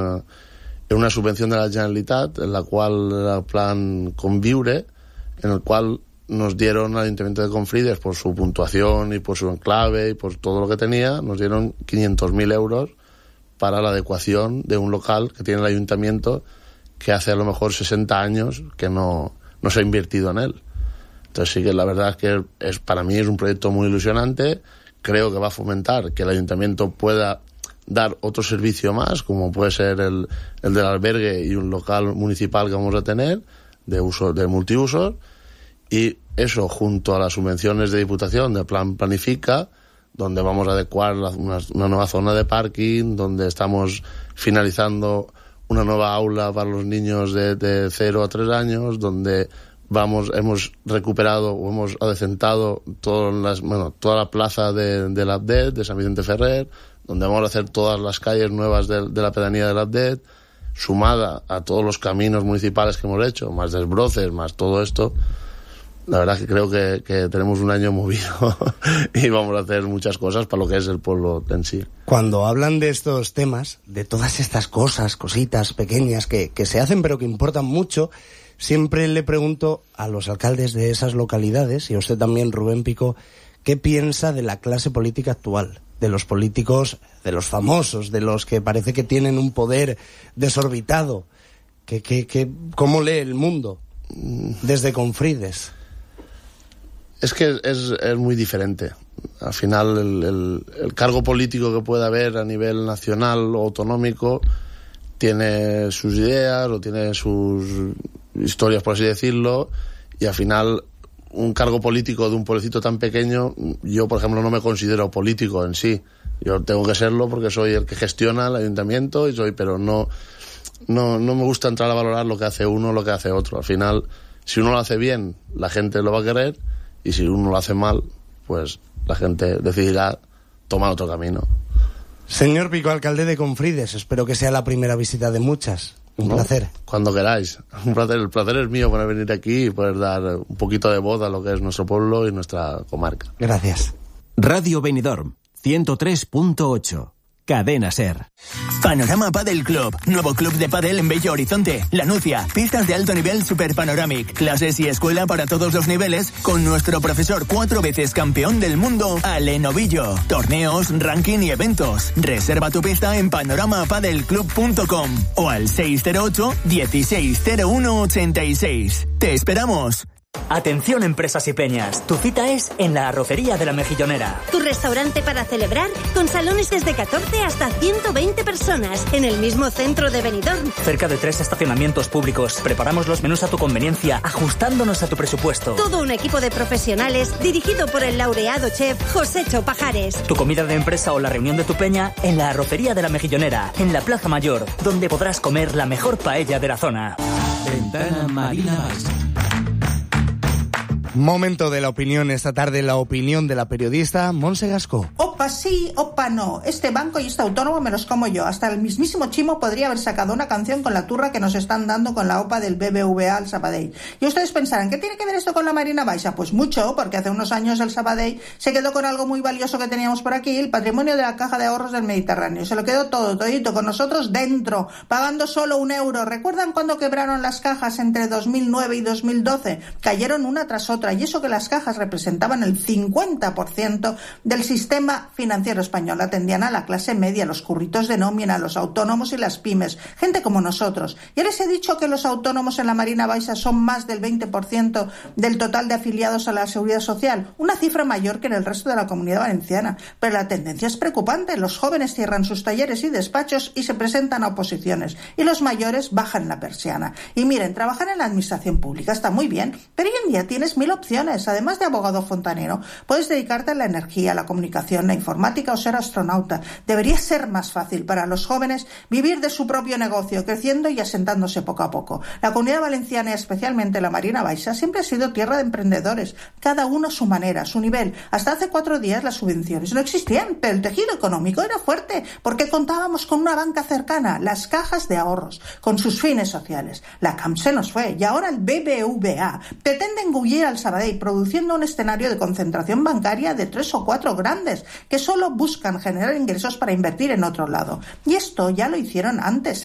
una subvención de la Generalitat, en la cual era el plan Conviure, en el cual nos dieron al Ayuntamiento de Confrides, por su puntuación y por su enclave y por todo lo que tenía, nos dieron 500.000 euros para la adecuación de un local que tiene el Ayuntamiento, que hace a lo mejor 60 años que no se ha invertido en él. Entonces sí que la verdad es que para mí es un proyecto muy ilusionante. Creo que va a fomentar que el Ayuntamiento pueda dar otro servicio más, como puede ser el del albergue y un local municipal que vamos a tener de multiusos, y eso junto a las subvenciones de Diputación del plan Planifica, donde vamos a adecuar una nueva zona de parking, donde estamos finalizando una nueva aula para los niños de 0 a 3 años, donde hemos recuperado o hemos adecentado toda la plaza de la Abdet, de San Vicente Ferrer, donde vamos a hacer todas las calles nuevas de la pedanía de la Abdet, sumada a todos los caminos municipales que hemos hecho, más desbroces, más todo esto. La verdad es que creo que tenemos un año movido y vamos a hacer muchas cosas para lo que es el pueblo en sí. Cuando hablan de estos temas, de todas estas cositas pequeñas que se hacen pero que importan mucho, siempre le pregunto a los alcaldes de esas localidades, y a usted también, Rubén Pico, ¿qué piensa de la clase política actual? De los políticos, de los famosos, de los que parece que tienen un poder desorbitado. ¿Cómo lee el mundo desde Confrides? Es que es muy diferente. Al final, el cargo político que puede haber a nivel nacional o autonómico tiene sus ideas o tiene sus historias, por así decirlo, y al final un cargo político de un pueblecito tan pequeño, yo por ejemplo no me considero político en sí. Yo tengo que serlo porque soy el que gestiona el ayuntamiento pero no me gusta entrar a valorar lo que hace uno o lo que hace otro. Al final, si uno lo hace bien, la gente lo va a querer, y si uno lo hace mal, pues la gente decidirá tomar otro camino. Señor Pico, alcalde de Confrides, espero que sea la primera visita de muchas. Un placer. Cuando queráis. Un placer. El placer es mío para venir aquí y poder dar un poquito de voz a lo que es nuestro pueblo y nuestra comarca. Gracias. Radio Benidorm, 103.8. Cadena SER. Panorama Padel Club, nuevo club de pádel en Bello Horizonte, La Nucia, pistas de alto nivel Super Panoramic, clases y escuela para todos los niveles, con nuestro profesor 4 veces campeón del mundo, Ale Novillo, torneos, ranking y eventos. Reserva tu pista en panoramapadelclub.com o al 608 160186. ¡Te esperamos! Atención empresas y peñas, tu cita es en la Arrocería de la Mejillonera. Tu restaurante para celebrar, con salones desde 14 hasta 120 personas, en el mismo centro de Benidorm. Cerca de 3 estacionamientos públicos, preparamos los menús a tu conveniencia, ajustándonos a tu presupuesto. Todo un equipo de profesionales, dirigido por el laureado chef Josécho Pajares. Tu comida de empresa o la reunión de tu peña en la Arrocería de la Mejillonera, en la Plaza Mayor, donde podrás comer la mejor paella de la zona. Ventana Marina Baixa. Momento de la opinión esta tarde, la opinión de la periodista Montse Gascó. Opa sí, opa no. Este banco y este autónomo me los como yo. Hasta el mismísimo Chimo podría haber sacado una canción con la turra que nos están dando con la OPA del BBVA al Sabadell. Y ustedes pensarán, ¿qué tiene que ver esto con la Marina Baixa? Pues mucho, porque hace unos años el Sabadell se quedó con algo muy valioso que teníamos por aquí, el patrimonio de la Caja de Ahorros del Mediterráneo. Se lo quedó todito con nosotros dentro, pagando solo €1. ¿Recuerdan cuando quebraron las cajas entre 2009 y 2012? Cayeron una tras otra. Y eso que las cajas representaban el 50% del sistema financiero español. Atendían a la clase media, los curritos de nómina, los autónomos y las pymes, gente como nosotros. Ya les he dicho que los autónomos en la Marina Baixa son más del 20% del total de afiliados a la Seguridad Social, una cifra mayor que en el resto de la Comunidad Valenciana. Pero la tendencia es preocupante. Los jóvenes cierran sus talleres y despachos y se presentan a oposiciones, y los mayores bajan la persiana. Y miren, trabajar en la administración pública está muy bien, pero hoy en día tienes 1000 opciones. Además de abogado fontanero, puedes dedicarte a la energía, la comunicación, la informática o ser astronauta. Debería ser más fácil para los jóvenes vivir de su propio negocio, creciendo y asentándose poco a poco. La Comunidad Valenciana y especialmente la Marina Baixa siempre ha sido tierra de emprendedores, cada uno a su manera, a su nivel. Hasta hace 4 días las subvenciones no existían, pero el tejido económico era fuerte porque contábamos con una banca cercana, las cajas de ahorros, con sus fines sociales. La CAM se nos fue y ahora el BBVA pretende engullir al Sabadell, produciendo un escenario de concentración bancaria de 3 o 4 grandes que solo buscan generar ingresos para invertir en otro lado. Y esto ya lo hicieron antes.